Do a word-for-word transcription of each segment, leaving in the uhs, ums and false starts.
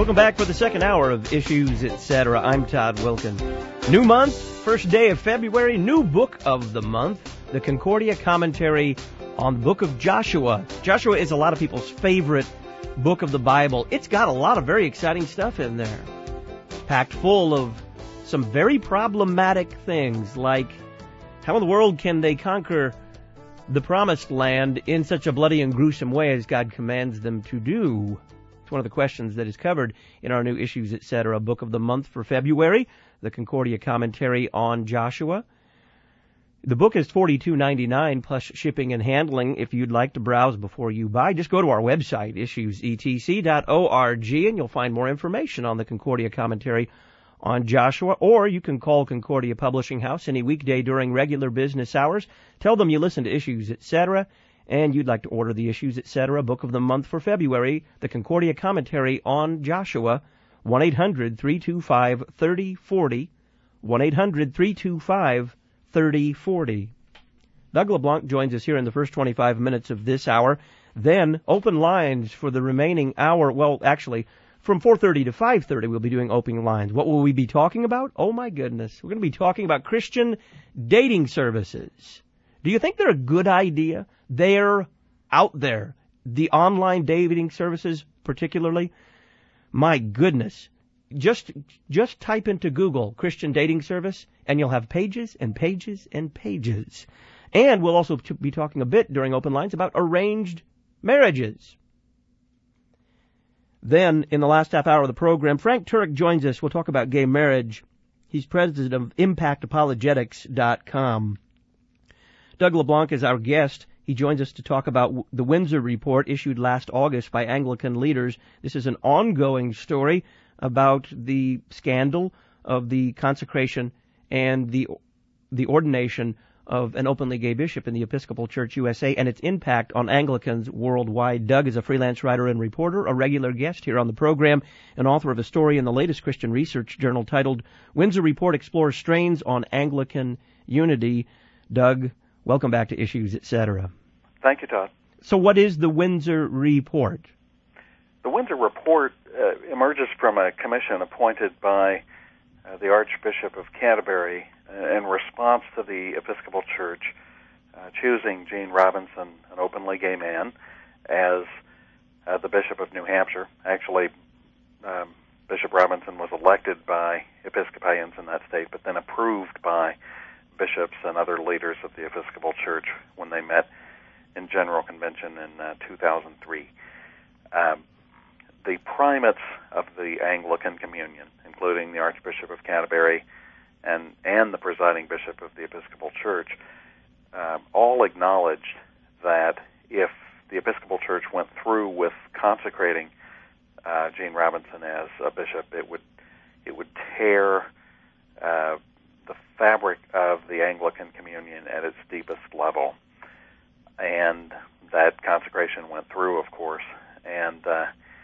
Welcome back for the second hour of Issues, et cetera. I'm Todd Wilkin. New month, first day of February, new book of the month, the Concordia Commentary on the book of Joshua. Joshua is a lot of people's favorite book of the Bible. It's got a lot of very exciting stuff in there, packed full of some very problematic things, like how in the world can they conquer the promised land in such a bloody and gruesome way as God commands them to do? It's one of the questions that is covered in our new Issues, et cetera. Book of the month for February, the Concordia Commentary on Joshua. The book is forty-two ninety-nine plus shipping and handling. If you'd like to browse before you buy, just go to our website, issues e t c dot org, and you'll find more information on the Concordia Commentary on Joshua. Or you can call Concordia Publishing House any weekday during regular business hours. Tell them you listen to Issues, et cetera, and you'd like to order the Issues, et cetera. Book of the month for February, the Concordia Commentary on Joshua. one eight hundred three two five three oh four oh. one eight hundred three two five thirty forty. Doug LeBlanc joins us here in the first twenty-five minutes of this hour. Then open lines for the remaining hour. Well, actually, from four thirty to five thirty, we'll be doing open lines. What will we be talking about? Oh, my goodness. We're going to be talking about Christian dating services. Do you think they're a good idea? They're out there. The online dating services, particularly. My goodness. Just just type into Google Christian dating service, and you'll have pages and pages and pages. And we'll also be talking a bit during open lines about arranged marriages. Then, in the last half hour of the program, Frank Turek joins us. We'll talk about gay marriage. He's president of impact apologetics dot com. Doug LeBlanc is our guest. He joins us to talk about the Windsor Report issued last August by Anglican leaders. This is an ongoing story about the scandal of the consecration and the the ordination of an openly gay bishop in the Episcopal Church U S A and its impact on Anglicans worldwide. Doug is a freelance writer and reporter, a regular guest here on the program, and author of a story in the latest Christian Research Journal titled Windsor Report Explores Strains on Anglican Unity. Doug, welcome back to Issues, et cetera. Thank you, Todd. So what is the Windsor Report? The Windsor Report uh, emerges from a commission appointed by uh, the Archbishop of Canterbury uh, in response to the Episcopal Church uh, choosing Gene Robinson, an openly gay man, as uh, the Bishop of New Hampshire. Actually, um, Bishop Robinson was elected by Episcopalians in that state, but then approved by bishops and other leaders of the Episcopal Church when they met in General Convention in uh, two thousand three. Um, the primates of the Anglican Communion, including the Archbishop of Canterbury and, and the presiding bishop of the Episcopal Church, uh, all acknowledged that if the Episcopal Church went through with consecrating uh, Gene Robinson as a bishop, it would it would tear uh, the fabric of the Anglican Communion at its deepest level. And that consecration went through, of course. And uh,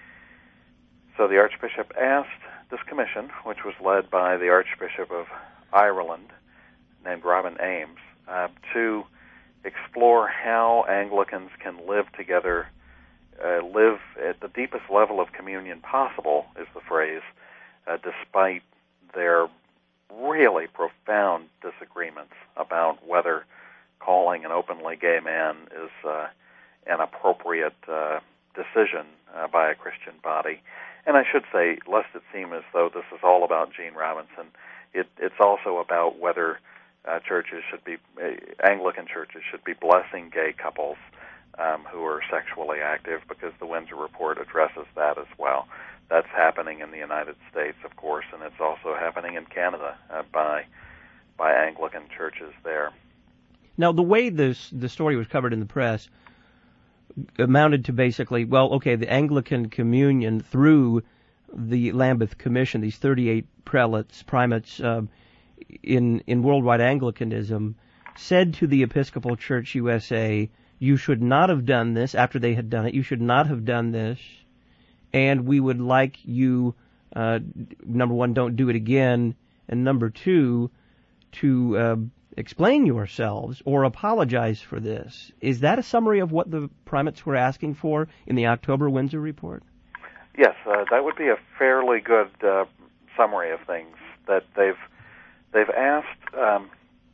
so the Archbishop asked this commission, which was led by the Archbishop of Ireland, named Robin Ames, uh, to explore how Anglicans can live together, uh, live at the deepest level of communion possible, is the phrase, uh, despite their really profound disagreements about whether calling an openly gay man is uh, an appropriate uh, decision uh, by a Christian body. And I should say, lest it seem as though this is all about Gene Robinson, it, it's also about whether uh, churches should be, uh, Anglican churches should be blessing gay couples um, who are sexually active, because the Windsor Report addresses that as well. That's happening in the United States, of course, and it's also happening in Canada uh, by by Anglican churches there. Now, the way this the story was covered in the press amounted to basically, well, okay, the Anglican Communion through the Lambeth Commission, these thirty-eight prelates, primates uh, in in worldwide Anglicanism, said to the Episcopal Church U S A, you should not have done this after they had done it. You should not have done this. And we would like you, uh, number one, don't do it again, and number two, to uh, explain yourselves or apologize for this. Is that a summary of what the primates were asking for in the October Windsor Report? Yes, uh, that would be a fairly good uh, summary of things. That they've they've asked um,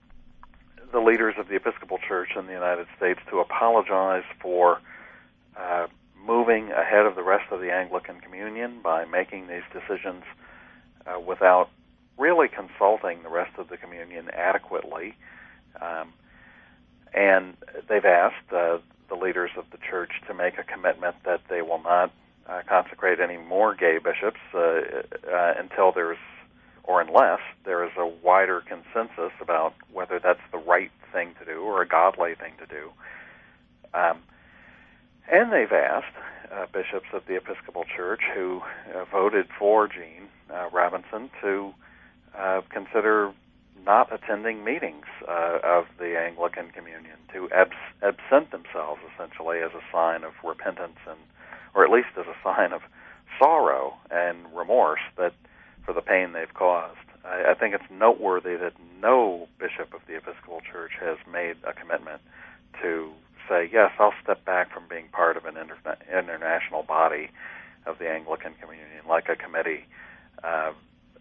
the leaders of the Episcopal Church in the United States to apologize for uh, moving ahead of the rest of the Anglican Communion by making these decisions uh, without really consulting the rest of the communion adequately. Um, and they've asked uh, the leaders of the church to make a commitment that they will not uh, consecrate any more gay bishops uh, uh, until there's, or unless there is a wider consensus about whether that's the right thing to do or a godly thing to do. Um, and they've asked uh, bishops of the Episcopal Church who uh, voted for Gene uh, Robinson to uh, consider not attending meetings uh, of the Anglican Communion, to abs- absent themselves essentially as a sign of repentance, and, or at least as a sign of sorrow and remorse that for the pain they've caused. I, I think it's noteworthy that no bishop of the Episcopal Church has made a commitment to say, yes, I'll step back from being part of an inter- international body of the Anglican Communion, like a committee. Uh,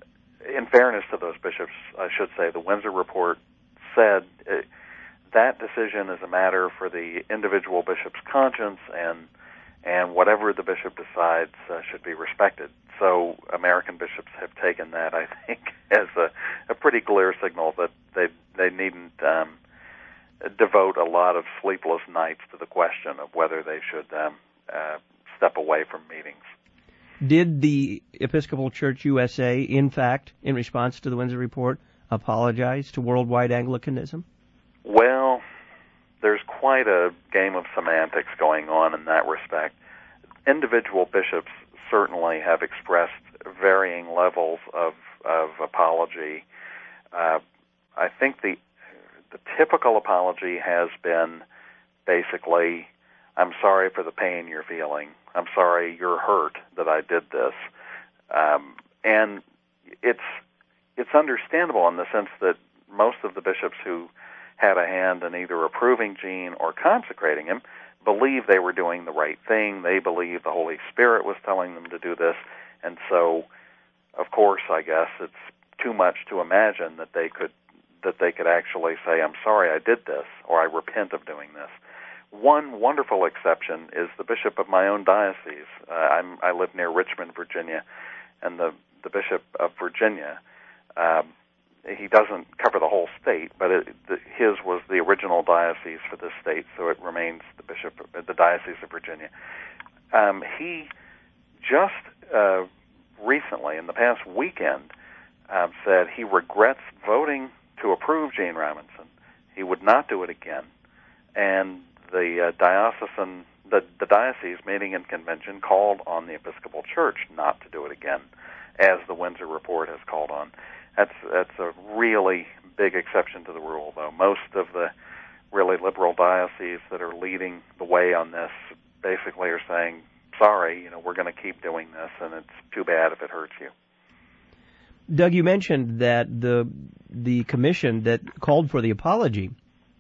in fairness to those bishops, I should say, the Windsor Report said uh, that decision is a matter for the individual bishop's conscience, and and whatever the bishop decides uh, should be respected. So American bishops have taken that, I think, as a, a pretty clear signal that they they needn't um, devote a lot of sleepless nights to the question of whether they should um, uh, step away from meetings. Did the Episcopal Church U S A, in fact, in response to the Windsor Report, apologize to worldwide Anglicanism? Well, there's quite a game of semantics going on in that respect. Individual bishops certainly have expressed varying levels of, of apology. Uh, I think the the typical apology has been basically, I'm sorry for the pain you're feeling. I'm sorry you're hurt that I did this. Um, and it's it's understandable in the sense that most of the bishops who had a hand in either approving Gene or consecrating him believe they were doing the right thing. They believe the Holy Spirit was telling them to do this. And so, of course, I guess it's too much to imagine that they could that they could actually say, I'm sorry I did this, or I repent of doing this. One wonderful exception is the bishop of my own diocese. Uh, I'm, I live near Richmond, Virginia, and the, the bishop of Virginia, um, he doesn't cover the whole state, but it, the, his was the original diocese for this state, so it remains the bishop, the Diocese of Virginia. Um, he just uh, recently, in the past weekend, um, said he regrets voting to approve Gene Robinson. He would not do it again, and the uh, diocesan, the, the diocese meeting in convention called on the Episcopal Church not to do it again, as the Windsor Report has called on. That's that's a really big exception to the rule, though. Most of the really liberal dioceses that are leading the way on this basically are saying, sorry, you know, we're going to keep doing this, and it's too bad if it hurts you. Doug, you mentioned that the the commission that called for the apology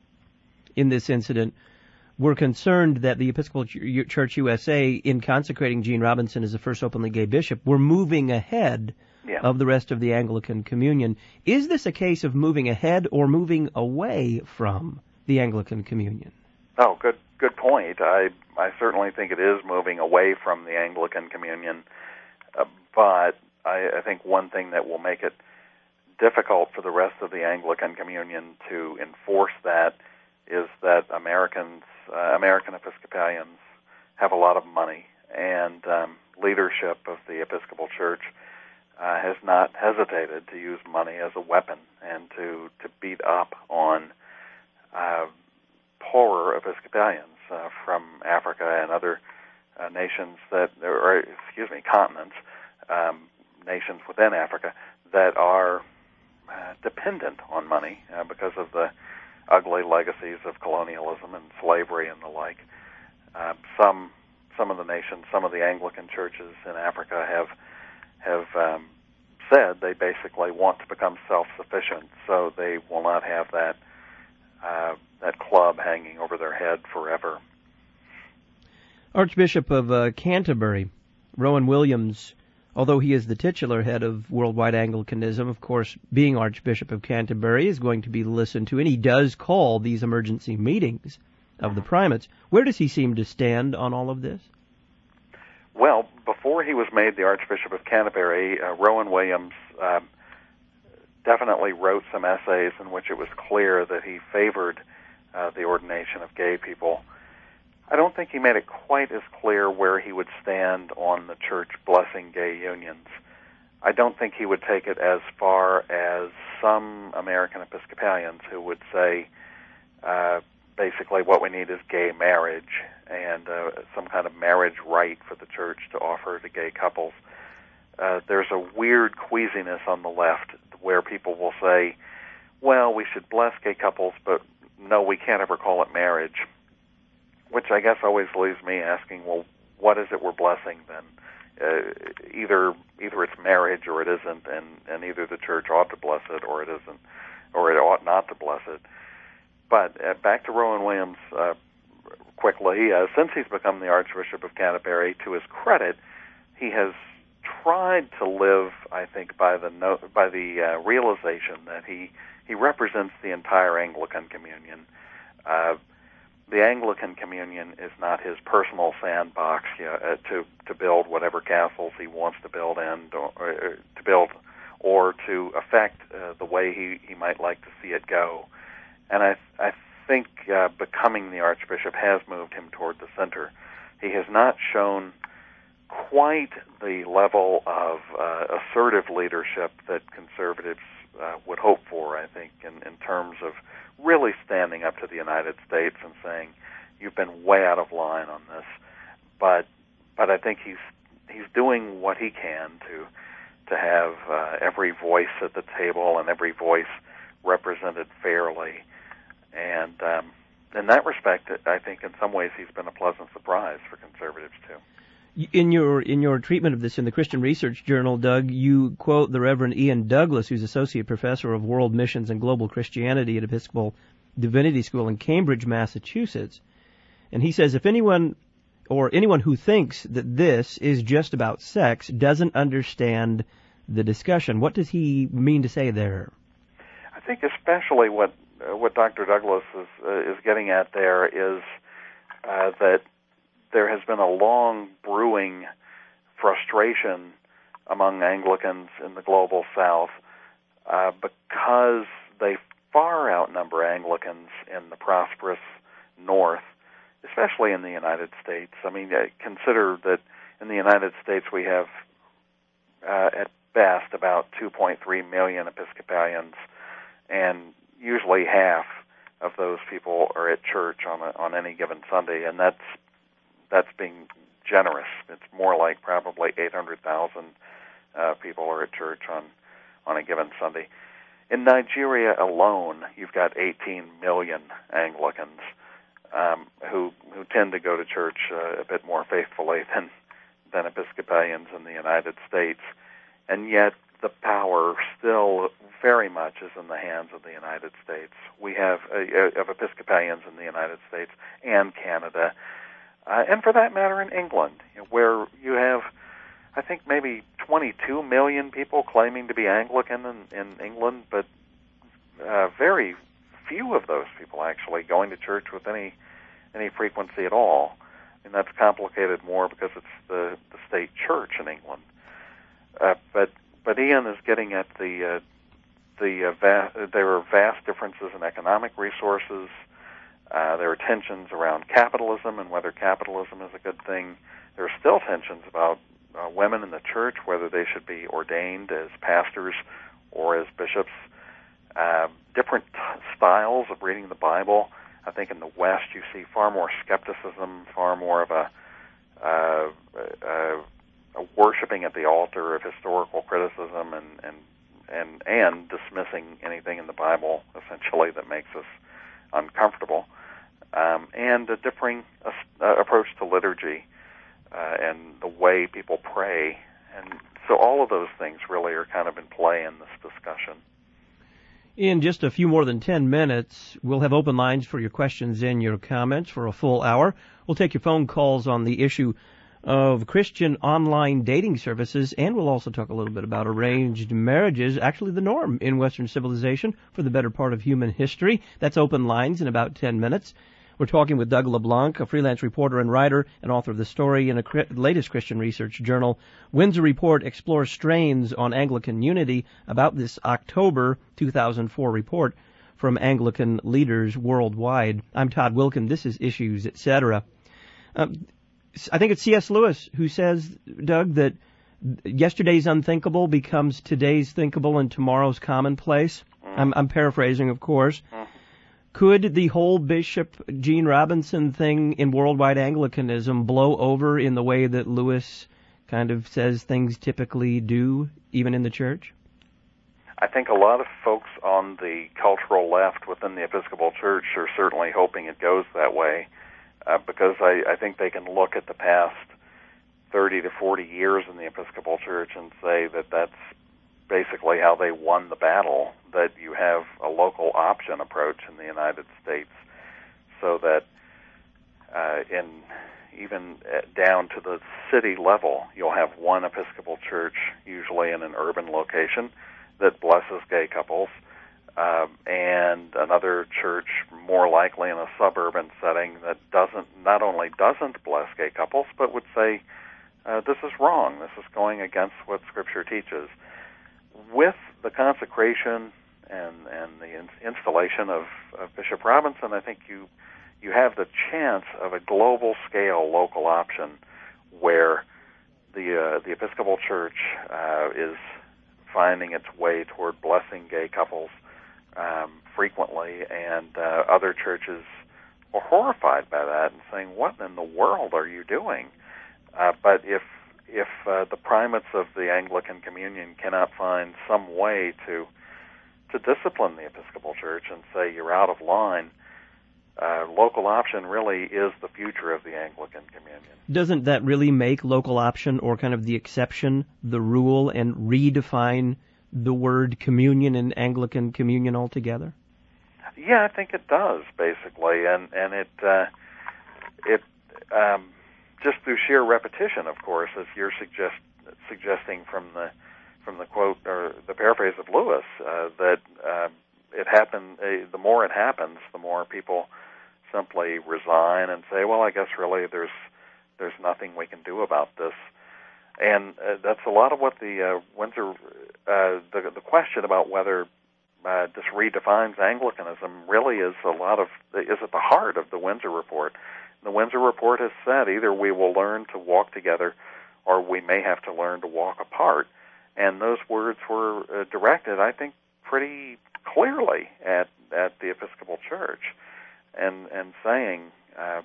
in this incident were concerned that the Episcopal Church U S A, in consecrating Gene Robinson as the first openly gay bishop, were moving ahead yeah. of the rest of the Anglican Communion. Is this a case of moving ahead or moving away from the Anglican Communion? Oh, good good point. I I certainly think it is moving away from the Anglican Communion, uh, but I, I think one thing that will make it difficult for the rest of the Anglican Communion to enforce that is that Americans, uh, American Episcopalians have a lot of money, and um, leadership of the Episcopal Church uh, has not hesitated to use money as a weapon and to, to beat up on uh, poorer Episcopalians uh, from Africa and other uh, nations that, or excuse me, continents, um, nations within Africa that are uh, dependent on money uh, because of the ugly legacies of colonialism and slavery and the like. Uh, some some of the nations, some of the Anglican churches in Africa have have um, said they basically want to become self-sufficient, so they will not have that uh, that club hanging over their head forever. Archbishop of uh, Canterbury Rowan Williams, although he is the titular head of Worldwide Anglicanism, of course, being Archbishop of Canterbury, is going to be listened to, and he does call these emergency meetings of the primates. Where does he seem to stand on all of this? Well, before he was made the Archbishop of Canterbury, uh, Rowan Williams uh, definitely wrote some essays in which it was clear that he favored uh, the ordination of gay people. I don't think he made it quite as clear where he would stand on the church blessing gay unions. I don't think he would take it as far as some American Episcopalians who would say uh, basically what we need is gay marriage and uh, some kind of marriage rite for the church to offer to gay couples. Uh, there's a weird queasiness on the left where people will say, well, we should bless gay couples, but no, we can't ever call it marriage. Which I guess always leaves me asking, well, what is it we're blessing then? Uh, either either it's marriage or it isn't, and, and either the church ought to bless it or it isn't, or it ought not to bless it. But uh, back to Rowan Williams uh, quickly. Uh, since he's become the Archbishop of Canterbury, to his credit, he has tried to live, I think, by the no, by the uh, realization that he he represents the entire Anglican communion. Uh, The Anglican Communion is not his personal sandbox, you know, uh, to to build whatever castles he wants to build in, or, or to build, or to affect uh, the way he, he might like to see it go. And I I think uh, becoming the Archbishop has moved him toward the center. He has not shown quite the level of uh, assertive leadership that conservatives uh, would hope for, I think, in, in terms of really standing up to the United States and saying, you've been way out of line on this. But but I think he's he's doing what he can to to have uh, every voice at the table and every voice represented fairly. And um, in that respect, I think in some ways he's been a pleasant surprise for conservatives, too. In your in your treatment of this in the Christian Research Journal, Doug, you quote the Reverend Ian Douglas, who's Associate Professor of World Missions and Global Christianity at Episcopal Divinity School in Cambridge, Massachusetts. And he says, if anyone or anyone who thinks that this is just about sex doesn't understand the discussion. What does he mean to say there? I think especially what uh, what Doctor Douglas is, uh, is getting at there is uh, that there has been a long brewing frustration among Anglicans in the global South uh, because they far outnumber Anglicans in the prosperous North, especially in the United States. I mean, uh, consider that in the United States we have, uh, at best, about two point three million Episcopalians, and usually half of those people are at church on a, on any given Sunday, and that's That's being generous. It's more like probably eight hundred thousand uh, people are at church on, on a given Sunday. In Nigeria alone, you've got eighteen million Anglicans um, who who tend to go to church uh, a bit more faithfully than than Episcopalians in the United States, and yet the power still very much is in the hands of the United States. We have uh, of Episcopalians in the United States and Canada. Uh, and for that matter, in England, you know, where you have, I think, maybe twenty-two million people claiming to be Anglican in, in England, but uh, very few of those people actually going to church with any any frequency at all. And that's complicated more because it's the, the state church in England. Uh, but but Ian is getting at the uh, the uh, va- there are vast differences in economic resources. Uh, there are tensions around capitalism and whether capitalism is a good thing. There are still tensions about uh, women in the church, whether they should be ordained as pastors or as bishops. Uh, different t- styles of reading the Bible. I think in the West you see far more skepticism, far more of a, uh, a, a worshiping at the altar of historical criticism and, and, and, and dismissing anything in the Bible, essentially, that makes us uncomfortable. Um, and a differing uh, approach to liturgy uh, and the way people pray. And so all of those things really are kind of in play in this discussion. In just a few more than ten minutes, we'll have open lines for your questions and your comments for a full hour. We'll take your phone calls on the issue of Christian online dating services, and we'll also talk a little bit about arranged marriages, actually the norm in Western civilization for the better part of human history. That's Open Lines in about ten minutes. We're talking with Doug LeBlanc, a freelance reporter and writer and author of the story in the latest Christian research journal. Windsor Report explores strains on Anglican unity about this October two thousand four report from Anglican leaders worldwide. I'm Todd Wilkin. This is Issues, et cetera. Um, I think it's C S Lewis who says, Doug, that yesterday's unthinkable becomes today's thinkable and tomorrow's commonplace. Mm. I'm, I'm paraphrasing, of course. Mm. Could the whole Bishop Gene Robinson thing in worldwide Anglicanism blow over in the way that Lewis kind of says things typically do, even in the church? I think a lot of folks on the cultural left within the Episcopal Church are certainly hoping it goes that way, uh, because I, I think they can look at the past thirty to forty years in the Episcopal Church and say that that's basically how they won the battle, that you have a local option approach in the United States, so that uh, in even down to the city level, you'll have one Episcopal church, usually in an urban location, that blesses gay couples, uh, and another church, more likely in a suburban setting, that doesn't not only doesn't bless gay couples, but would say, uh, this is wrong, this is going against what Scripture teaches. With the consecration and, and the in, installation of, of Bishop Robinson, I think you you have the chance of a global scale local option where the uh, the Episcopal Church uh, is finding its way toward blessing gay couples um, frequently, and uh, other churches are horrified by that and saying, "What in the world are you doing?" Uh, but if if uh, the primates of the Anglican Communion cannot find some way to to discipline the Episcopal Church and say you're out of line, uh, local option really is the future of the Anglican Communion. Doesn't that really make local option, or kind of the exception, the rule, and redefine the word communion in Anglican Communion altogether? Yeah, I think it does, basically, and and it uh, it. Um, Just through sheer repetition, of course, as you're suggest, suggesting from the from the quote or the paraphrase of Lewis, uh, that uh, it happen. Uh, the more it happens, the more people simply resign and say, "Well, I guess really there's there's nothing we can do about this." And uh, that's a lot of what the uh, Windsor uh, the the question about whether uh, this redefines Anglicanism really is a lot of is at the heart of the Windsor Report. The Windsor Report has said either we will learn to walk together or we may have to learn to walk apart. And those words were uh, directed, I think, pretty clearly at, at the Episcopal Church, and, and saying, uh,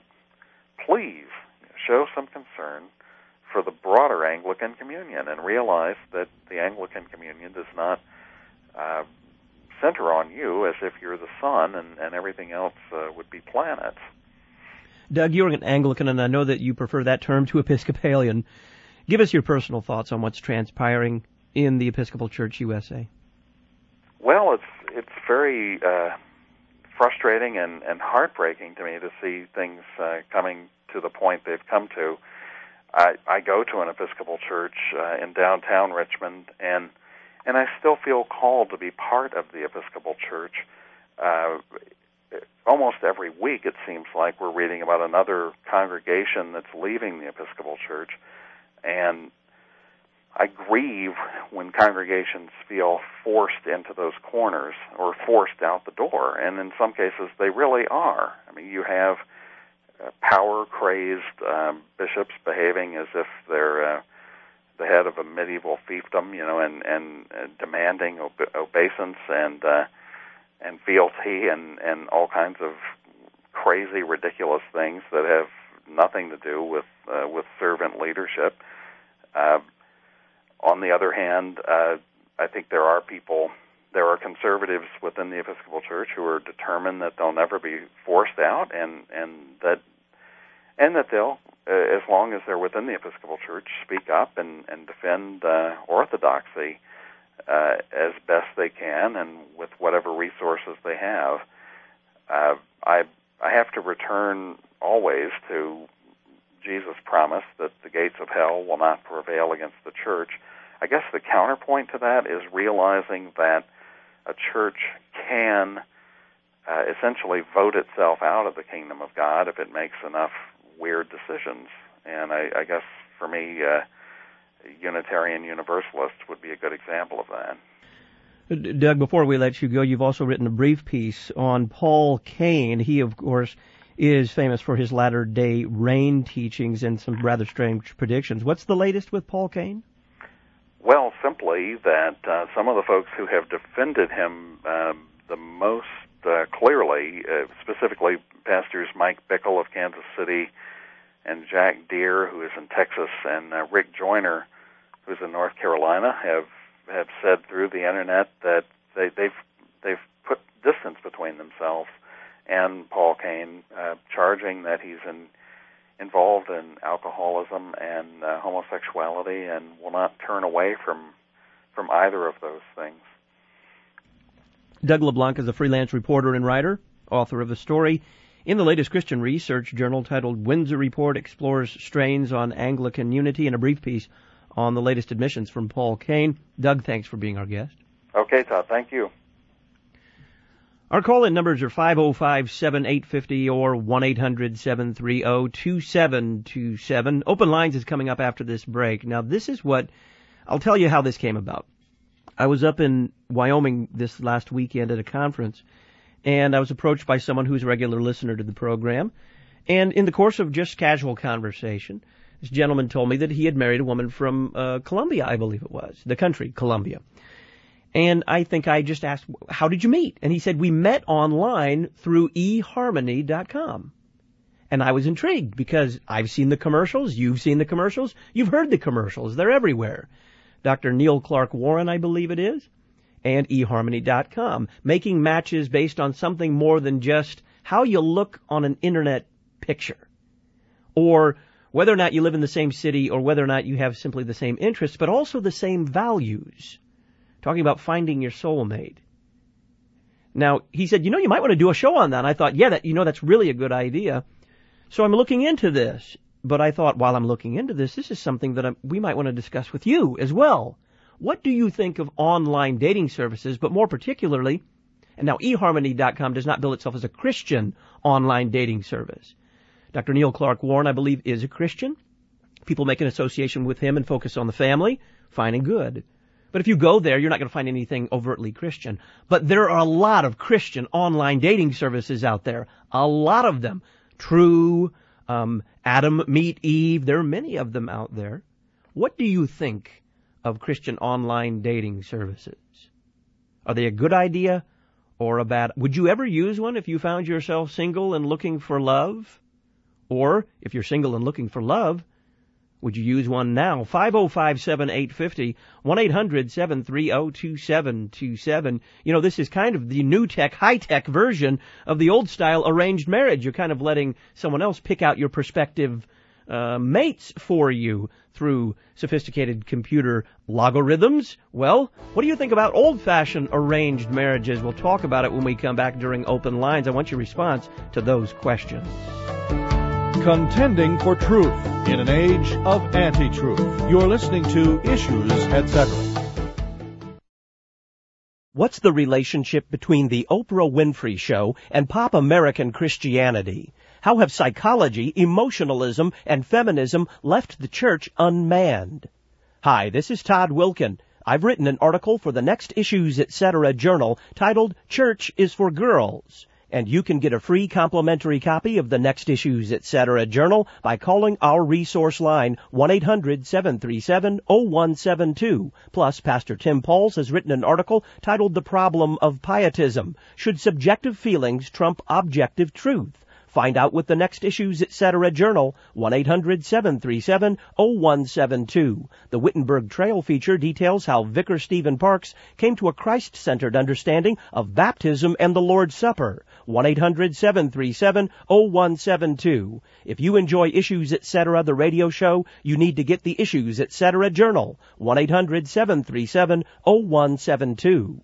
please show some concern for the broader Anglican Communion and realize that the Anglican Communion does not uh, center on you as if you're the sun and, and everything else uh, would be planets. Doug, you're an Anglican, and I know that you prefer that term to Episcopalian. Give us your personal thoughts on what's transpiring in the Episcopal Church U S A. Well, it's it's very uh, frustrating and, and heartbreaking to me to see things uh, coming to the point they've come to. I, I go to an Episcopal church uh, in downtown Richmond, and and I still feel called to be part of the Episcopal Church. Uh, Almost every week, it seems like we're reading about another congregation that's leaving the Episcopal Church, and I grieve when congregations feel forced into those corners or forced out the door, and in some cases they really are. I mean, you have uh, power-crazed um, bishops behaving as if they're uh, the head of a medieval fiefdom, you know, and, and uh, demanding obe- obeisance and uh, and fealty and, and all kinds of crazy, ridiculous things that have nothing to do with uh, with servant leadership. Uh, on the other hand, uh, I think there are people, there are conservatives within the Episcopal Church who are determined that they'll never be forced out, and, and that and that they'll, uh, as long as they're within the Episcopal Church, speak up and, and defend uh, orthodoxy Uh, as best they can and with whatever resources they have. Uh, I I have to return always to Jesus promised that the gates of hell will not prevail against the church. I guess the counterpoint to that is realizing that a church can uh, essentially vote itself out of the kingdom of God if it makes enough weird decisions. And I, I guess for me, uh, Unitarian Universalists would be a good example of that. Doug, before we let you go, you've also written a brief piece on Paul Cain. He, of course, is famous for his latter-day rain teachings and some rather strange predictions. What's the latest with Paul Cain? Well, simply that uh, some of the folks who have defended him uh, the most uh, clearly, uh, specifically Pastors Mike Bickle of Kansas City and Jack Deere, who is in Texas, and uh, Rick Joyner, who's in North Carolina, have have said through the internet that they, they've they've put distance between themselves and Paul Cain, uh, charging that he's in, involved in alcoholism and uh, homosexuality, and will not turn away from from either of those things. Doug LeBlanc is a freelance reporter and writer, author of a story in the latest Christian research journal titled Windsor Report Explores Strains on Anglican Unity, and a brief piece on the latest admissions from Paul Cain. Doug, thanks for being our guest. Okay, Todd, thank you. Our call-in numbers are five oh five, seven eight five oh or one eight hundred, seven three oh, two seven two seven. Open Lines is coming up after this break. Now, this is what, I'll tell you how this came about. I was up in Wyoming this last weekend at a conference, and I was approached by someone who's a regular listener to the program. And in the course of just casual conversation, this gentleman told me that he had married a woman from uh, Colombia, I believe it was, the country, Colombia. And I think I just asked, how did you meet? And he said, we met online through e harmony dot com. And I was intrigued because I've seen the commercials, you've seen the commercials, you've heard the commercials, they're everywhere. Doctor Neil Clark Warren, I believe it is, and e harmony dot com, making matches based on something more than just how you look on an internet picture, or whether or not you live in the same city, or whether or not you have simply the same interests, but also the same values. Talking about finding your soulmate. Now, he said, you know, you might want to do a show on that. And I thought, yeah, that, you know, that's really a good idea. So I'm looking into this. But I thought, while I'm looking into this, this is something that I'm, we might want to discuss with you as well. What do you think of online dating services, but more particularly, and now e harmony dot com does not bill itself as a Christian online dating service. Doctor Neil Clark Warren, I believe, is a Christian. People make an association with him and focus on the family. Fine and good. But if you go there, you're not going to find anything overtly Christian. But there are a lot of Christian online dating services out there. A lot of them. True, um, Adam Meet Eve. There are many of them out there. What do you think of Christian online dating services? Are they a good idea or a bad? Would you ever use one if you found yourself single and looking for love? Or if you're single and looking for love, would you use one now? five oh five, seven eight five oh, one eight hundred, seven three oh, two seven two seven. You know, this is kind of the new tech, high-tech version of the old-style arranged marriage. You're kind of letting someone else pick out your prospective uh, mates for you through sophisticated computer logarithms. Well, what do you think about old-fashioned arranged marriages? We'll talk about it when we come back during Open Lines. I want your response to those questions. Contending for truth in an age of anti-truth. You're listening to Issues, et cetera. What's the relationship between the Oprah Winfrey Show and pop American Christianity? How have psychology, emotionalism, and feminism left the church unmanned? Hi, this is Todd Wilkin. I've written an article for the Next Issues, et cetera journal titled Church is for Girls. And you can get a free complimentary copy of the Next Issues, et cetera journal by calling our resource line, one eight hundred, seven three seven, oh one seven two. Plus, Pastor Tim Pauls has written an article titled The Problem of Pietism. Should subjective feelings trump objective truth? Find out with the Next Issues, et cetera journal, one eight hundred, seven three seven, oh one seven two. The Wittenberg Trail feature details how Vicar Stephen Parks came to a Christ-centered understanding of baptism and the Lord's Supper. one eight hundred, seven three seven, oh one seven two. If you enjoy Issues, et cetera, the radio show, you need to get the Issues, et cetera journal, one eight hundred, seven three seven, oh one seven two.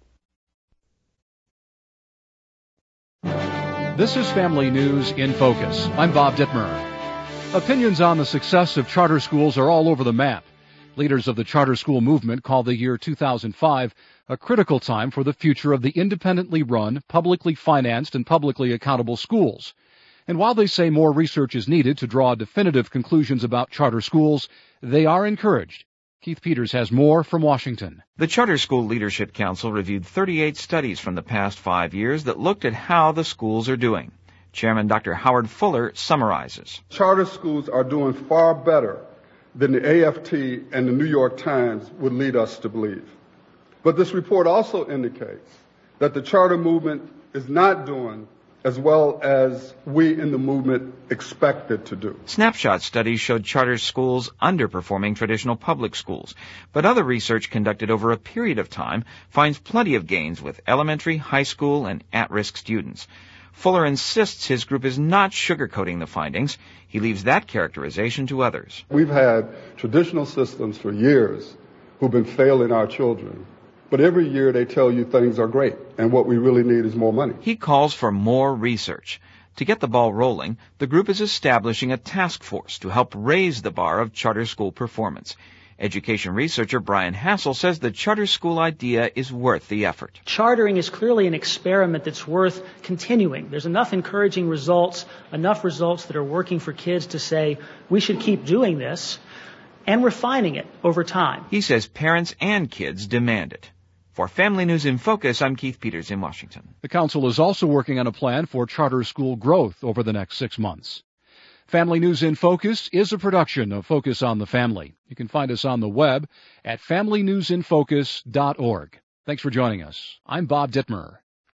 This is Family News in Focus. I'm Bob Dittmer. Opinions on the success of charter schools are all over the map. Leaders of the charter school movement call the year two thousand five a critical time for the future of the independently run, publicly financed, and publicly accountable schools. And while they say more research is needed to draw definitive conclusions about charter schools, they are encouraged. Keith Peters has more from Washington. The Charter School Leadership Council reviewed thirty-eight studies from the past five years that looked at how the schools are doing. Chairman Doctor Howard Fuller summarizes. Charter schools are doing far better than the A F T and the New York Times would lead us to believe. But this report also indicates that the charter movement is not doing as well as we in the movement expected to do. Snapshot studies showed charter schools underperforming traditional public schools, but other research conducted over a period of time finds plenty of gains with elementary, high school, and at-risk students. Fuller insists his group is not sugarcoating the findings. He leaves that characterization to others. We've had traditional systems for years who've been failing our children. But every year they tell you things are great, and what we really need is more money. He calls for more research. To get the ball rolling, the group is establishing a task force to help raise the bar of charter school performance. Education researcher Brian Hassel says the charter school idea is worth the effort. Chartering is clearly an experiment that's worth continuing. There's enough encouraging results, enough results that are working for kids to say, we should keep doing this, and refining it over time. He says parents and kids demand it. For Family News in Focus, I'm Keith Peters in Washington. The council is also working on a plan for charter school growth over the next six months. Family News in Focus is a production of Focus on the Family. You can find us on the web at family news in focus dot org. Thanks for joining us. I'm Bob Dittmer.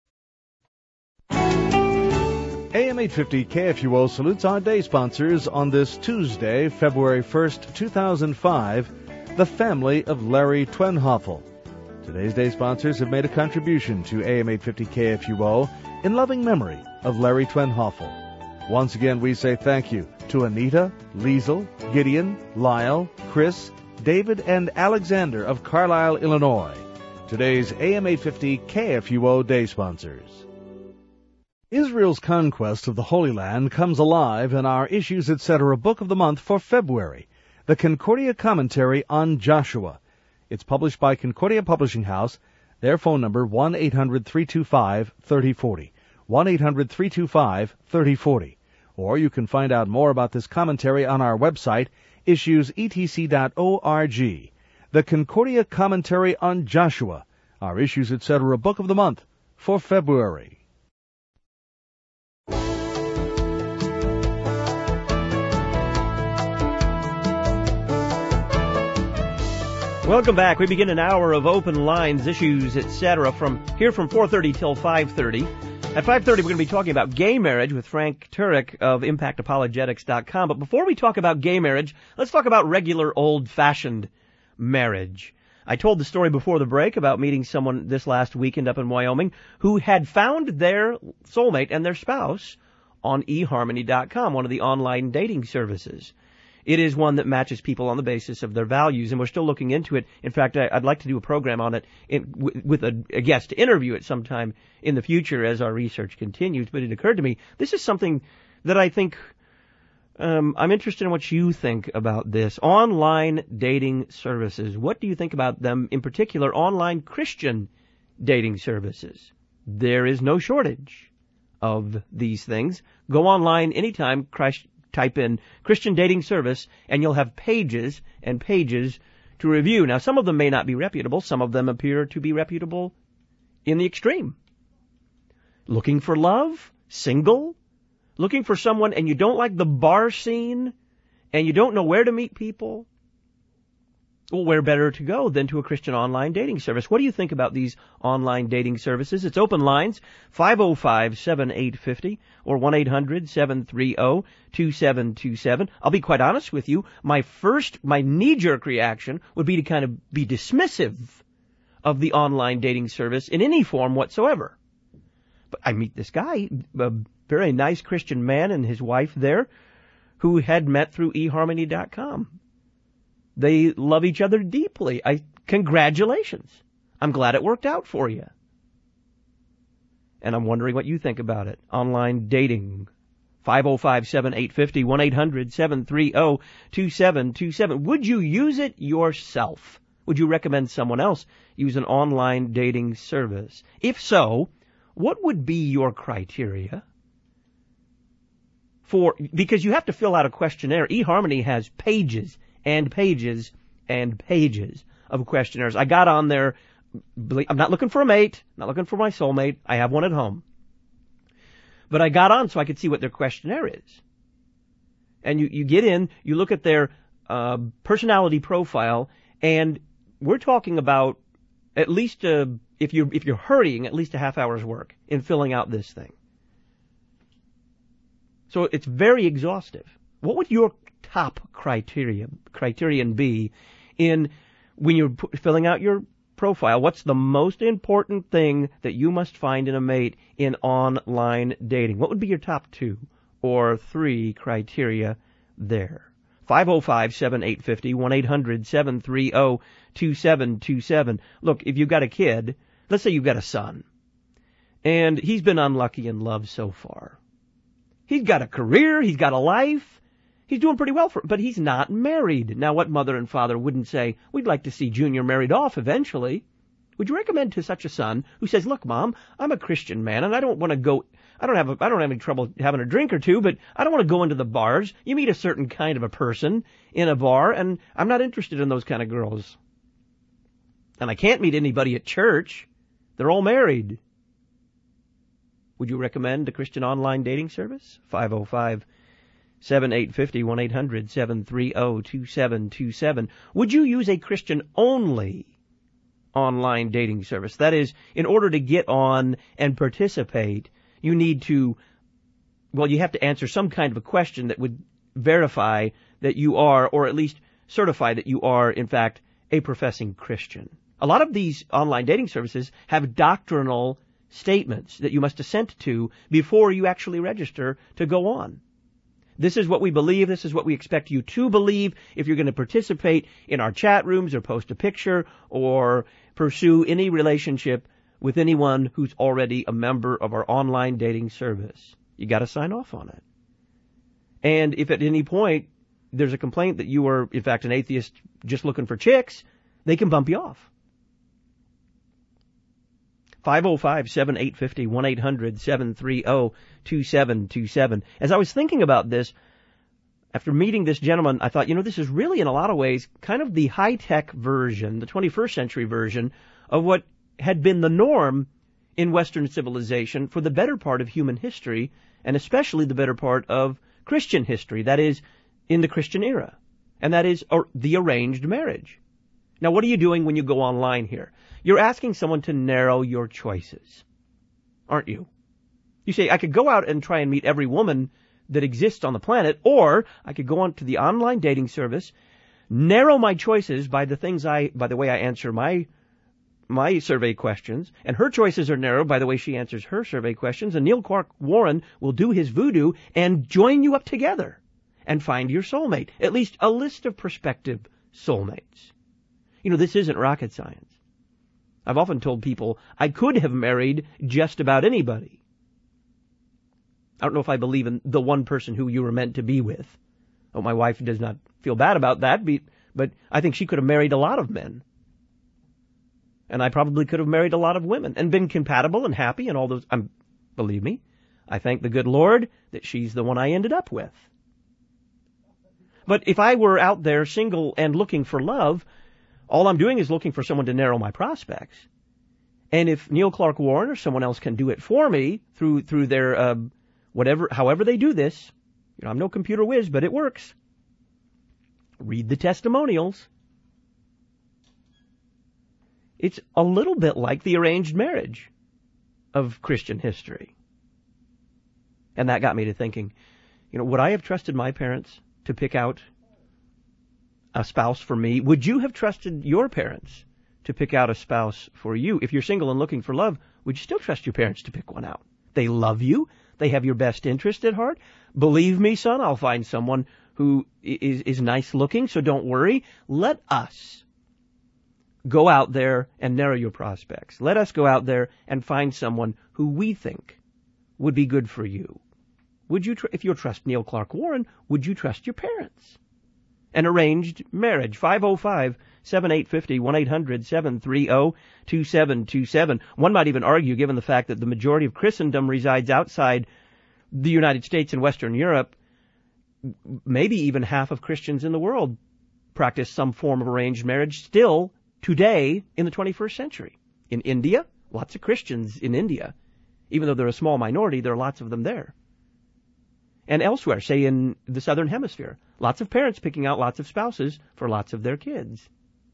A M eight fifty K F U O salutes our day sponsors on this Tuesday, February first, two thousand five, the family of Larry Twenhoffel. Today's day sponsors have made a contribution to A M eight fifty K F U O in loving memory of Larry Twenhoffel. Once again, we say thank you to Anita, Liesel, Gideon, Lyle, Chris, David, and Alexander of Carlisle, Illinois. Today's A M eight fifty K F U O day sponsors. Israel's conquest of the Holy Land comes alive in our Issues Etc. Book of the Month for February, the Concordia Commentary on Joshua. It's published by Concordia Publishing House. Their phone number, one eight hundred three two five three oh four oh, one eight hundred three two five three oh four oh. Or you can find out more about this commentary on our website, issues e t c dot org. The Concordia Commentary on Joshua, our Issues Etc. Book of the Month for February. Welcome back. We begin an hour of open lines, issues, et cetera, from here from four thirty till five thirty. At five thirty, we're going to be talking about gay marriage with Frank Turek of impact apologetics dot com. But before we talk about gay marriage, let's talk about regular old-fashioned marriage. I told the story before the break about meeting someone this last weekend up in Wyoming who had found their soulmate and their spouse on e harmony dot com, one of the online dating services. It is one that matches people on the basis of their values, and we're still looking into it. In fact, I, I'd like to do a program on it in, w- with a, a guest to interview it sometime in the future as our research continues. But it occurred to me, this is something that I think um, I'm interested in what you think about this. Online dating services. What do you think about them, in particular, online Christian dating services? There is no shortage of these things. Go online anytime, Christ. Type in Christian dating service, and you'll have pages and pages to review. Now, some of them may not be reputable. Some of them appear to be reputable in the extreme. Looking for love? Single? Looking for someone and you don't like the bar scene and you don't know where to meet people? Well, where better to go than to a Christian online dating service? What do you think about these online dating services? It's open lines, five oh five, seven eight five oh or one eight hundred, seven three oh, two seven two seven. I'll be quite honest with you. My first, my knee-jerk reaction would be to kind of be dismissive of the online dating service in any form whatsoever. But I meet this guy, a very nice Christian man and his wife there, who had met through e harmony dot com. They love each other deeply. I congratulations. I'm glad it worked out for you. And I'm wondering what you think about it. Online dating. five oh five, seven eight five oh, one eight hundred, seven three oh, two seven two seven. Would you use it yourself? Would you recommend someone else use an online dating service? If so, what would be your criteria? For, because you have to fill out a questionnaire. eHarmony has pages and pages and pages of questionnaires. I got on there. I'm not looking for a mate, not looking for my soulmate. I have one at home. But I got on so I could see what their questionnaire is. And you, you get in, you look at their uh, personality profile, and we're talking about at least, a, if you're, if you're hurrying, at least a half hour's work in filling out this thing. So it's very exhaustive. What would your top criteria, criterion be in when you're p- filling out your profile? What's the most important thing that you must find in a mate in online dating? What would be your top two or three criteria there? five oh five, seven eight five oh, one eight hundred, seven three oh, two seven two seven. Look, if you've got a kid, let's say you've got a son, and he's been unlucky in love so far. He's got a career, he's got a life, he's doing pretty well for it, but he's not married. Now, what mother and father wouldn't say, we'd like to see Junior married off eventually? Would you recommend to such a son who says, look, Mom, I'm a Christian man, and I don't want to go, I don't have a, I don't have any trouble having a drink or two, but I don't want to go into the bars. You meet a certain kind of a person in a bar, and I'm not interested in those kind of girls. And I can't meet anybody at church. They're all married. Would you recommend a Christian online dating service? five oh five, seven eight five oh, one eight hundred, seven three oh, two seven two seven. Would you use a Christian-only online dating service? That is, in order to get on and participate, you need to, well, you have to answer some kind of a question that would verify that you are, or at least certify that you are, in fact, a professing Christian. A lot of these online dating services have doctrinal statements that you must assent to before you actually register to go on. This is what we believe. This is what we expect you to believe if you're going to participate in our chat rooms or post a picture or pursue any relationship with anyone who's already a member of our online dating service. You got to sign off on it. And if at any point there's a complaint that you are, in fact, an atheist just looking for chicks, they can bump you off. five oh five, seven eight five oh, one eight hundred, seven three oh, two seven two seven. As I was thinking about this, after meeting this gentleman, I thought, you know, this is really, in a lot of ways, kind of the high-tech version, the twenty-first century version of what had been the norm in Western civilization for the better part of human history, and especially the better part of Christian history, that is, in the Christian era, and that is or, the arranged marriage. Now, what are you doing when you go online here? You're asking someone to narrow your choices, aren't you? You say, I could go out and try and meet every woman that exists on the planet, or I could go on to the online dating service, narrow my choices by the things I, by the way I answer my, my survey questions, and her choices are narrowed by the way she answers her survey questions, and Neil Clark Warren will do his voodoo and join you up together and find your soulmate, at least a list of prospective soulmates. You know, this isn't rocket science. I've often told people I could have married just about anybody. I don't know if I believe in the one person who you were meant to be with. Oh, my wife does not feel bad about that, but I think she could have married a lot of men. And I probably could have married a lot of women and been compatible and happy and all those. Um, believe me, I thank the good Lord that she's the one I ended up with. But if I were out there single and looking for love, all I'm doing is looking for someone to narrow my prospects. And if Neil Clark Warren or someone else can do it for me through through their uh, whatever, however they do this, you know, I'm no computer whiz, but it works. Read the testimonials. It's a little bit like the arranged marriage of Christian history. And that got me to thinking, you know, would I have trusted my parents to pick out a spouse for me? Would you have trusted your parents to pick out a spouse for you? If you're single and looking for love, would you still trust your parents to pick one out? They love you. They have your best interest at heart. Believe me, son, I'll find someone who is, is nice looking, so don't worry. Let us go out there and narrow your prospects. Let us go out there and find someone who we think would be good for you. would you, tr- if you trust Neil Clark Warren, would you trust your parents? An arranged marriage. five oh five, seven eight five oh, one eight hundred, seven three oh, two seven two seven. One might even argue, given the fact that the majority of Christendom resides outside the United States and Western Europe, maybe even half of Christians in the world practice some form of arranged marriage still today in the twenty-first century. In India, lots of Christians in India. Even though they're a small minority, there are lots of them there. And elsewhere, say in the Southern Hemisphere, lots of parents picking out lots of spouses for lots of their kids.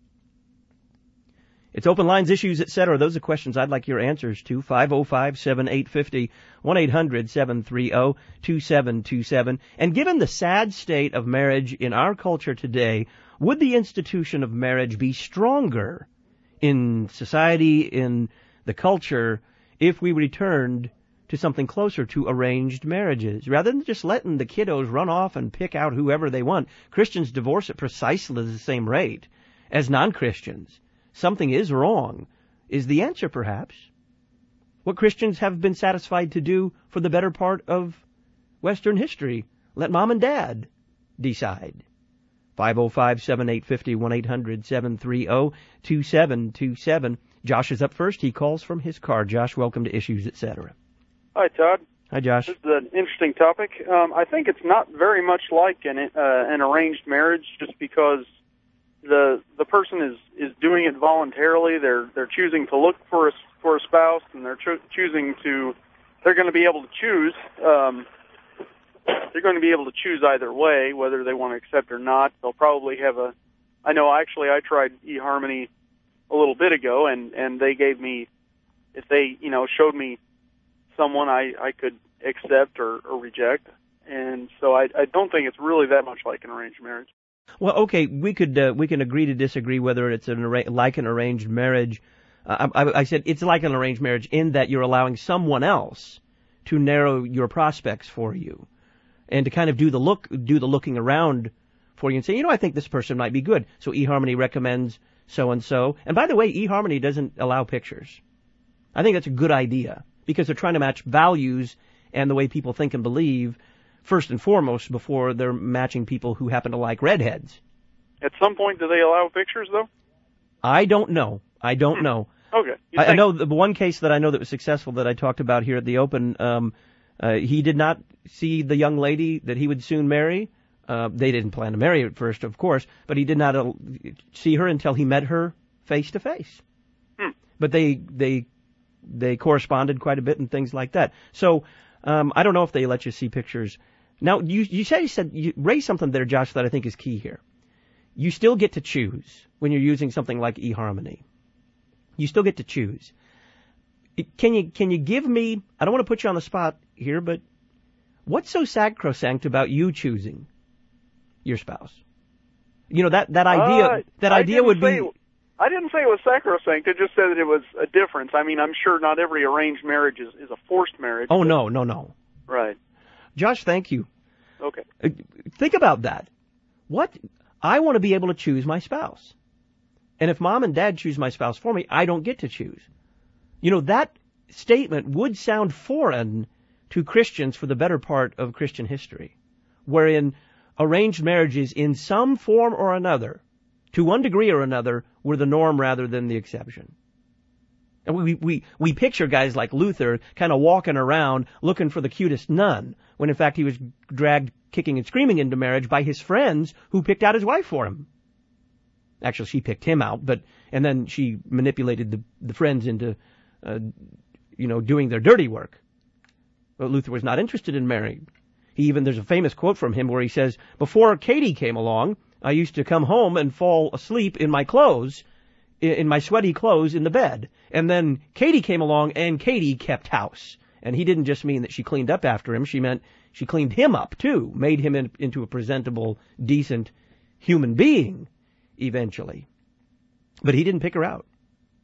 It's open lines, issues, et cetera. Those are questions I'd like your answers to. five oh five, seven eight five oh, one eight hundred, seven three oh, two seven two seven. And given the sad state of marriage in our culture today, would the institution of marriage be stronger in society, in the culture, if we returned to something closer to arranged marriages? Rather than just letting the kiddos run off and pick out whoever they want, Christians divorce at precisely the same rate as non-Christians. Something is wrong, is the answer perhaps. What Christians have been satisfied to do for the better part of Western history. Let mom and dad decide. five oh five, seven eight five oh, one eight hundred, seven three oh, two seven two seven. Josh is up first. He calls from his car. Josh, welcome to Issues, et cetera. Hi, Todd. Hi, Josh. This is an interesting topic. Um, I think it's not very much like an, uh, an arranged marriage, just because the the person is, is doing it voluntarily. They're they're choosing to look for a, for a spouse, and they're cho- choosing to. They're going to be able to choose. Um, they're going to be able to choose either way, whether they want to accept or not. They'll probably have a. I know actually I tried eHarmony a little bit ago, and, and they gave me, if they you know showed me someone I, I could accept or, or reject, and so I, I don't think it's really that much like an arranged marriage. Well, okay, we could uh, we can agree to disagree whether it's an arra- like an arranged marriage. Uh, I, I said it's like an arranged marriage in that you're allowing someone else to narrow your prospects for you, and to kind of do the look do the looking around for you and say, you know, I think this person might be good. So eHarmony recommends so and so. And by the way, eHarmony doesn't allow pictures. I think that's a good idea because they're trying to match values and the way people think and believe, first and foremost, before they're matching people who happen to like redheads. At some point, do they allow pictures, though? I don't know. I don't hmm. know. Okay. I, I know the one case that I know that was successful that I talked about here at the Open, um, uh, he did not see the young lady that he would soon marry. Uh, they didn't plan to marry at first, of course, but he did not uh, see her until he met her face to face. Hmm. But they they they corresponded quite a bit and things like that. So um, I don't know if they let you see pictures. Now, you you said, you said you raised something there, Josh, that I think is key here. You still get to choose when you're using something like eHarmony. You still get to choose. It, can you can you give me, I don't want to put you on the spot here, but what's so sacrosanct about you choosing your spouse? You know, that, that idea, uh, that I idea would say, be... I didn't say it was sacrosanct. I just said that it was a difference. I mean, I'm sure not every arranged marriage is, is a forced marriage. Oh, no, no, no. Right. Josh, thank you. Okay. Uh, think about that. What, I want to be able to choose my spouse. And if mom and dad choose my spouse for me, I don't get to choose. You know, that statement would sound foreign to Christians for the better part of Christian history, wherein arranged marriages in some form or another, to one degree or another, were the norm rather than the exception. And we, we, we picture guys like Luther kind of walking around looking for the cutest nun, when in fact he was dragged kicking and screaming into marriage by his friends who picked out his wife for him. Actually, she picked him out, but, and then she manipulated the, the friends into, uh, you know, doing their dirty work. But Luther was not interested in marrying. He even, there's a famous quote from him where he says, before Katie came along, I used to come home and fall asleep in my clothes, in my sweaty clothes in the bed. And then Katie came along and Katie kept house. And he didn't just mean that she cleaned up after him. She meant she cleaned him up too, made him in, into a presentable, decent human being eventually. But he didn't pick her out.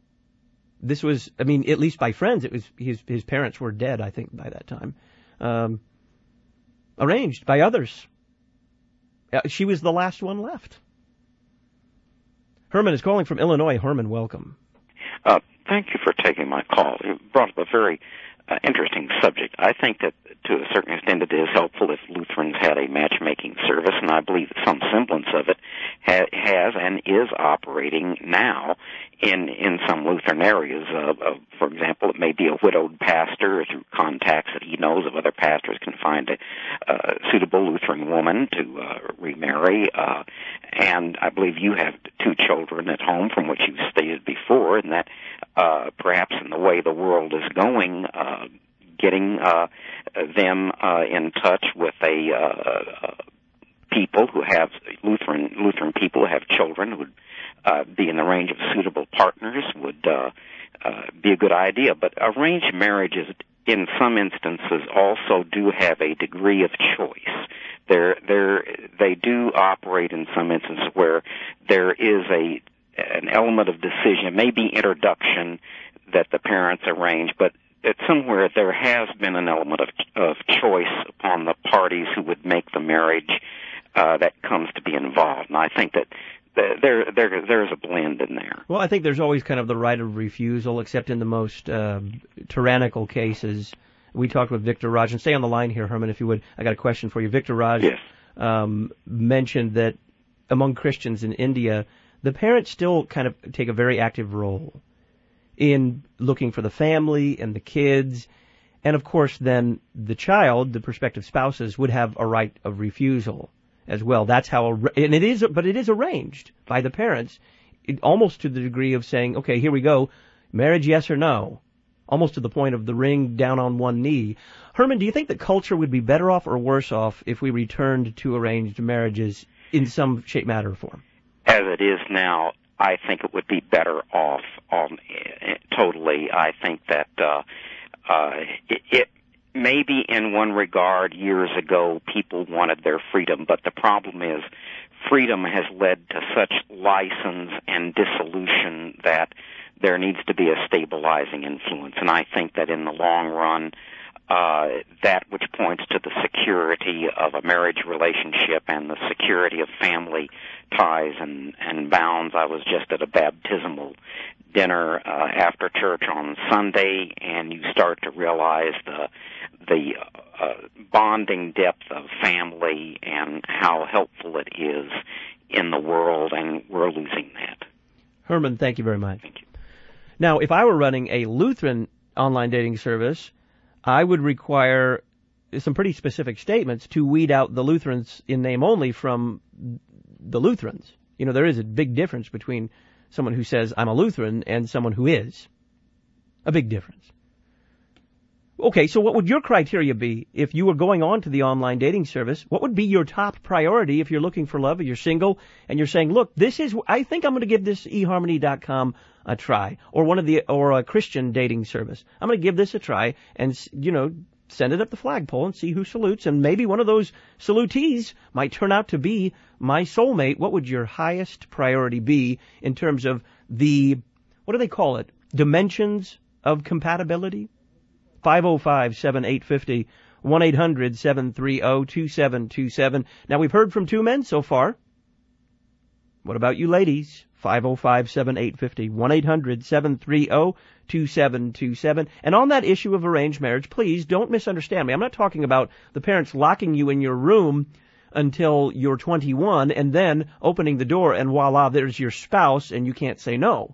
This was, I mean, at least by friends, it was, his, his parents were dead, I think, by that time. Um, arranged by others. Uh, she was the last one left. Herman is calling from Illinois. Herman, welcome. Uh, thank you for taking my call. You brought up a very uh, interesting subject. I think that to a certain extent it is helpful if Lutherans had a matchmaking service, and I believe that some semblance of it ha- has and is operating now in in some Lutheran areas. Uh, uh, for example, it may be a widowed pastor, or through contacts that he knows of other pastors can find a uh, suitable Lutheran woman to uh, remarry. Uh, and I believe you have two children at home, from what you've stated before, and that uh, perhaps in the way the world is going, uh, getting uh, them uh, in touch with a uh, uh, people who have Lutheran Lutheran people who have children who would uh, be in the range of suitable partners would uh, uh, be a good idea. But arranged marriages, in some instances, also do have a degree of choice. They're, they're, they do operate in some instances where there is a an element of decision, maybe introduction that the parents arrange, but that somewhere there has been an element of, of choice upon the parties who would make the marriage uh, that comes to be involved. And I think that there there there's a blend in there. Well, I think there's always kind of the right of refusal, except in the most uh, tyrannical cases. We talked with Victor Raj, and stay on the line here, Herman, if you would. I got a question for you. Victor Raj yes. um, mentioned that among Christians in India, the parents still kind of take a very active role in looking for the family and the kids. And, of course, then the child, the prospective spouses, would have a right of refusal as well. That's how, and it is, but it is arranged by the parents, it, almost to the degree of saying, okay, here we go, marriage, yes or no, almost to the point of the ring down on one knee. Herman, do you think that culture would be better off or worse off if we returned to arranged marriages in some shape, matter, or form? As it is now, I think it would be better off um, totally. I think that uh, uh, it, it maybe in one regard years ago people wanted their freedom, but the problem is freedom has led to such license and dissolution that there needs to be a stabilizing influence. And I think that in the long run, uh, that which points to the security of a marriage relationship and the security of family ties and, and bounds. I was just at a baptismal dinner uh, after church on Sunday, and you start to realize the the uh, bonding depth of family and how helpful it is in the world, and we're losing that. Herman, thank you very much. Thank you. Now, if I were running a Lutheran online dating service, I would require some pretty specific statements to weed out the Lutherans in name only from the Lutherans. You know, there is a big difference between someone who says, I'm a Lutheran, and someone who is. A big difference. Okay, so what would your criteria be if you were going on to the online dating service? What would be your top priority if you're looking for love, or you're single, and you're saying, look, this is, I think I'm going to give this e harmony dot com a try, or one of the, or a Christian dating service. I'm going to give this a try and, you know, send it up the flagpole and see who salutes, and maybe one of those salutees might turn out to be my soulmate. What would your highest priority be in terms of the, what do they call it, dimensions of compatibility? five oh five, seven eight five oh, one eight hundred, seven three oh, two seven two seven. Now, we've heard from two men so far. What about you ladies? five oh five, seven eight five oh, one eight hundred, seven three oh, two seven two seven. And on that issue of arranged marriage, please don't misunderstand me. I'm not talking about the parents locking you in your room until you're twenty-one and then opening the door and voila, there's your spouse and you can't say no.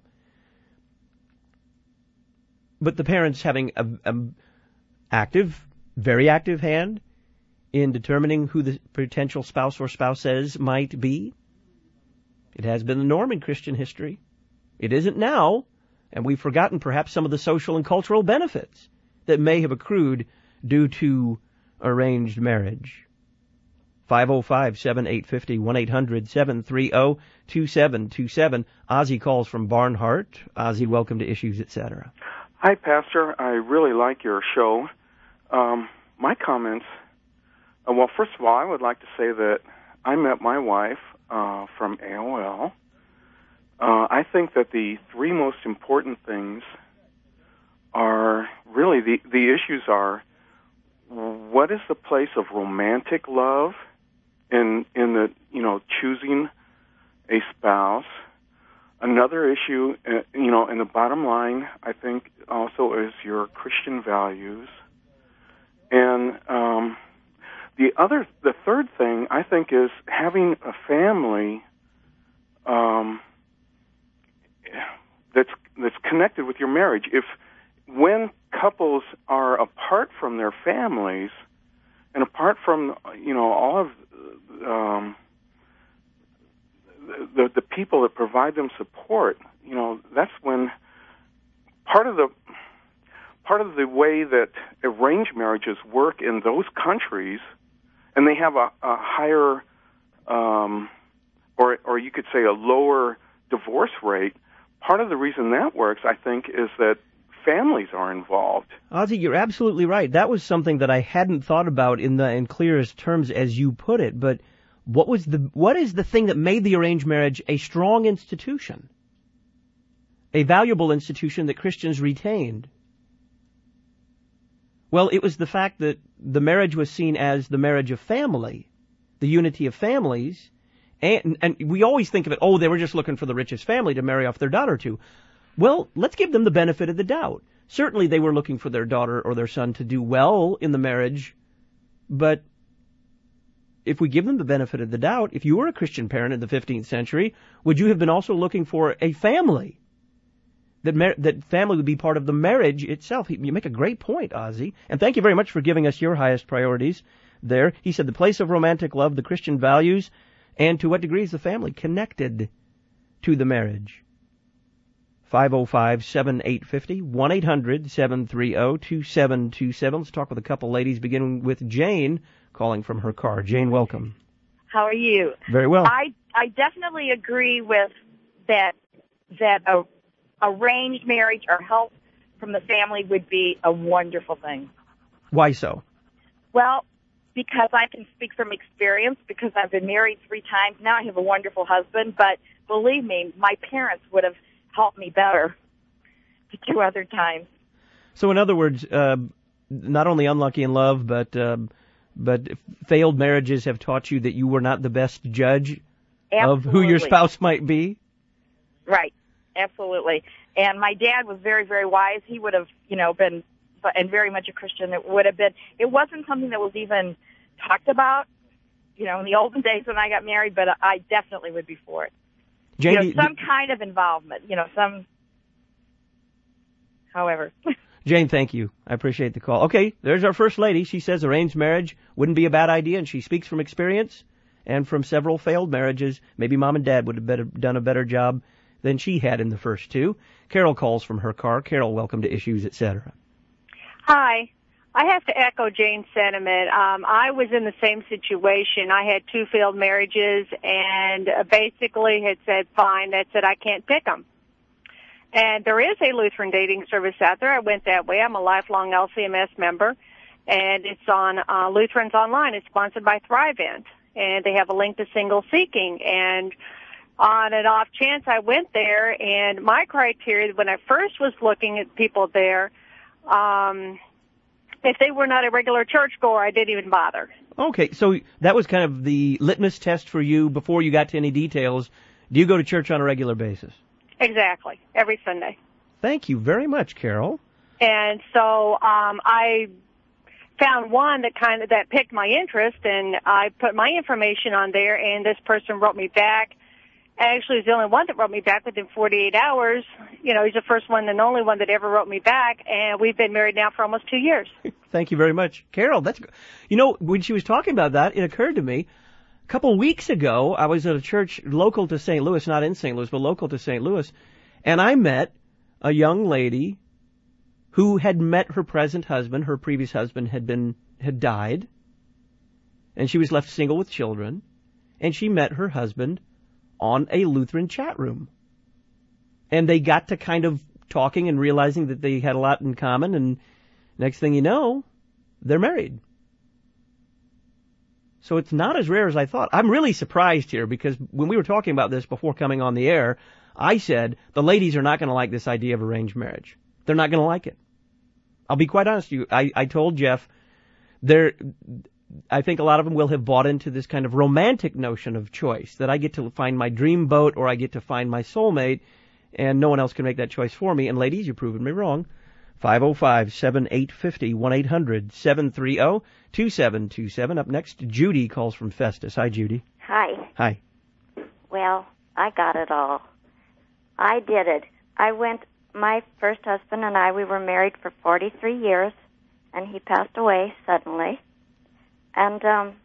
But the parents having a, a active, very active hand in determining who the potential spouse or spouses might be. It has been the norm in Christian history. It isn't now, and we've forgotten perhaps some of the social and cultural benefits that may have accrued due to arranged marriage. five oh five, seven eight five oh, one eight hundred, seven three oh, two seven two seven. Ozzy calls from Barnhart. Ozzy, welcome to Issues, et cetera. Hi, Pastor. I really like your show. Um, my comments, uh, well, first of all, I would like to say that I met my wife uh, from A O L. Uh, I think that the three most important things are really the, the issues are, what is the place of romantic love in in the, you know, choosing a spouse? Another issue, uh, you know, and the bottom line, I think, also is your Christian values. And um, The other, the third thing, I think, is having a family um, that's that's connected with your marriage. If when couples are apart from their families and apart from, you know, all of um, the the people that provide them support, you know, that's when part of the part of the way that arranged marriages work in those countries, and they have a, a higher, um, or or you could say a lower divorce rate. Part of the reason that works, I think, is that families are involved. Ozzie, you're absolutely right. That was something that I hadn't thought about in the in clearest terms as you put it. But what was the what is the thing that made the arranged marriage a strong institution, a valuable institution that Christians retained? Well, it was the fact that the marriage was seen as the marriage of family, the unity of families, and, and we always think of it, oh, they were just looking for the richest family to marry off their daughter to. Well, let's give them the benefit of the doubt. Certainly they were looking for their daughter or their son to do well in the marriage, but if we give them the benefit of the doubt, if you were a Christian parent in the fifteenth century, would you have been also looking for a family? That mar- that family would be part of the marriage itself. You make a great point, Ozzie. And thank you very much for giving us your highest priorities there. He said the place of romantic love, the Christian values, and to what degree is the family connected to the marriage? five oh five, seven eight five oh, one eight hundred, seven three oh, two seven two seven. Let's talk with a couple ladies, beginning with Jane, calling from her car. Jane, welcome. How are you? Very well. I, I definitely agree with that, that a arranged marriage or help from the family would be a wonderful thing. Why so? Well, because I can speak from experience, because I've been married three times. Now I have a wonderful husband, but believe me, my parents would have helped me better the two other times. So in other words, uh, not only unlucky in love, but uh, but failed marriages have taught you that you were not the best judge Absolutely. of who your spouse might be? Right. Absolutely. And my dad was very, very wise. He would have, you know, been, and very much a Christian. It would have been, it wasn't something that was even talked about, you know, in the olden days when I got married, but I definitely would be for it. Jane, you know, some kind of involvement, you know, some, however. Jane, thank you. I appreciate the call. Okay, there's our first lady. She says arranged marriage wouldn't be a bad idea, and she speaks from experience and from several failed marriages. Maybe mom and dad would have better, done a better job than she had in the first two. Carol calls from her car. Carol, welcome to Issues, et cetera. Hi. I have to echo Jane's sentiment. Um, I was in the same situation. I had two failed marriages and uh, basically had said, fine, that's it, I can't pick them. And there is a Lutheran dating service out there. I went that way. I'm a lifelong L C M S member, and it's on uh, Lutherans Online. It's sponsored by Thrivent, and they have a link to Single Seeking. And on an off chance, I went there, and my criteria when I first was looking at people there, um, if they were not a regular churchgoer, I didn't even bother. Okay, so that was kind of the litmus test for you before you got to any details. Do you go to church on a regular basis? Exactly, every Sunday. Thank you very much, Carol. And so um, I found one that kind of that piqued my interest, and I put my information on there, and this person wrote me back. Actually, he's the only one that wrote me back within forty-eight hours. You know, he's the first one and only one that ever wrote me back, and we've been married now for almost two years. Thank you very much. Carol, that's, you know, when she was talking about that, it occurred to me, a couple weeks ago, I was at a church local to Saint Louis, not in Saint Louis, but local to Saint Louis, and I met a young lady who had met her present husband. Her previous husband had been, had died, and she was left single with children, and she met her husband on a Lutheran chat room. And they got to kind of talking and realizing that they had a lot in common, and next thing you know, they're married. So it's not as rare as I thought. I'm really surprised here because when we were talking about this before coming on the air, I said the ladies are not going to like this idea of arranged marriage. They're not going to like it. I'll be quite honest with you. I, I told Jeff, there, I think a lot of them will have bought into this kind of romantic notion of choice, that I get to find my dream boat or I get to find my soulmate, and no one else can make that choice for me. And ladies, you've proven me wrong. five oh five, seven eight five oh, one eight hundred, seven three zero, two seven two seven. Up next, Judy calls from Festus. Hi, Judy. Hi. Hi. Well, I got it all. I did it. I went, my first husband and I, we were married for forty-three years, and he passed away suddenly. And um,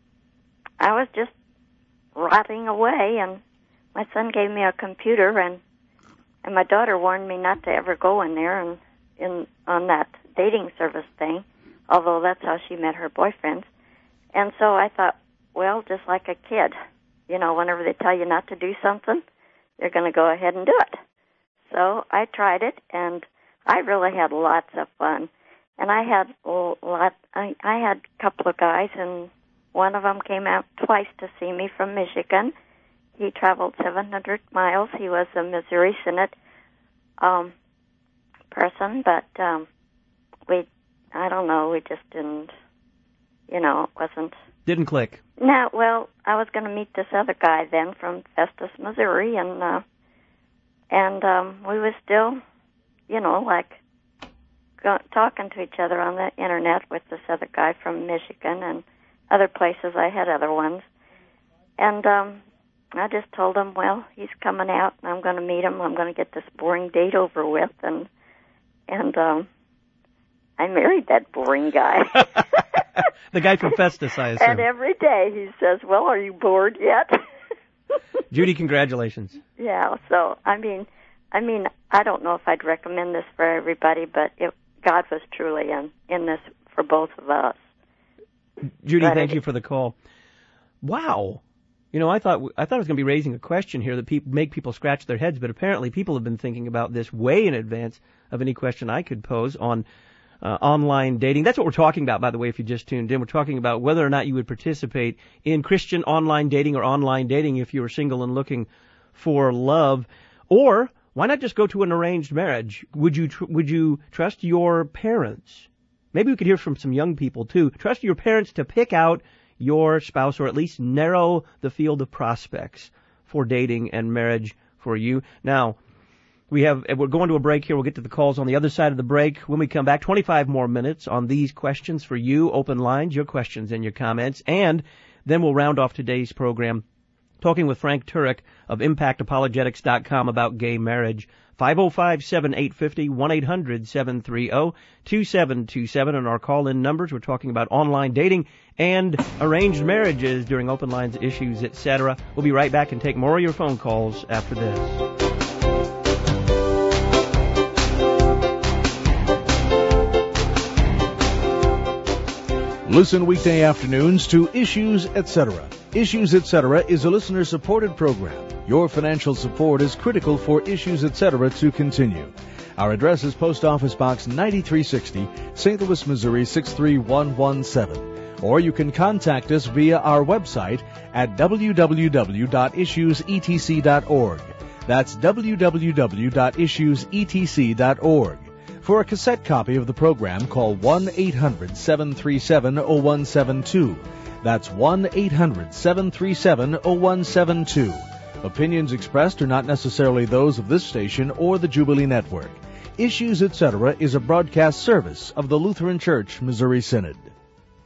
I was just rotting away, and my son gave me a computer, and and my daughter warned me not to ever go in there and in on that dating service thing, although that's how she met her boyfriends. And so I thought, well, just like a kid, you know, whenever they tell you not to do something, you're going to go ahead and do it. So I tried it, and I really had lots of fun. And I had a lot. I, I had a couple of guys, and one of them came out twice to see me from Michigan. He traveled seven hundred miles. He was a Missouri Synod um, person, but um, we, I don't know, we just didn't, you know, it wasn't. Didn't click. No, well, I was going to meet this other guy then from Festus, Missouri, and uh, and um, we were still, you know, like go- talking to each other on the internet with this other guy from Michigan and other places. I had other ones, and um, I just told him, well, he's coming out, and I'm going to meet him. I'm going to get this boring date over with, and and um, I married that boring guy. The guy from Festus, I assume. And every day he says, well, are you bored yet? Judy, congratulations. Yeah, so, I mean, I mean, I don't know if I'd recommend this for everybody, but it, God was truly in, in this for both of us. Judy, but thank it, you for the call. Wow. You know, I thought I thought I was going to be raising a question here that people make people scratch their heads, but apparently people have been thinking about this way in advance of any question I could pose on Uh, online dating. That's what we're talking about, by the way, if you just tuned in. We're talking about whether or not you would participate in Christian online dating or online dating if you were single and looking for love. Or why not just go to an arranged marriage? Would you tr- would you trust your parents? Maybe we could hear from some young people, too. Trust your parents to pick out your spouse, or at least narrow the field of prospects for dating and marriage for you. Now, We have, we're going to a break here. We'll get to the calls on the other side of the break. When we come back, twenty-five more minutes on these questions for you, open lines, your questions and your comments. And then we'll round off today's program talking with Frank Turek of impact apologetics dot com about gay marriage. five oh five, seven eight five oh, one eight hundred, seven three zero, two seven two seven and our call-in numbers. We're talking about online dating and arranged marriages during open lines issues, et cetera. We'll be right back and take more of your phone calls after this. Listen weekday afternoons to Issues, et cetera. Issues, et cetera is a listener-supported program. Your financial support is critical for Issues, et cetera to continue. Our address is Post Office Box ninety-three sixty, Saint Louis, Missouri six three one one seven. Or you can contact us via our website at w w w dot issues e t c dot org. That's w w w dot issues e t c dot org. For a cassette copy of the program, call one eight hundred, seven three seven, zero one seven two. That's one eight hundred, seven three seven, zero one seven two. Opinions expressed are not necessarily those of this station or the Jubilee Network. Issues, et cetera is a broadcast service of the Lutheran Church Missouri Synod.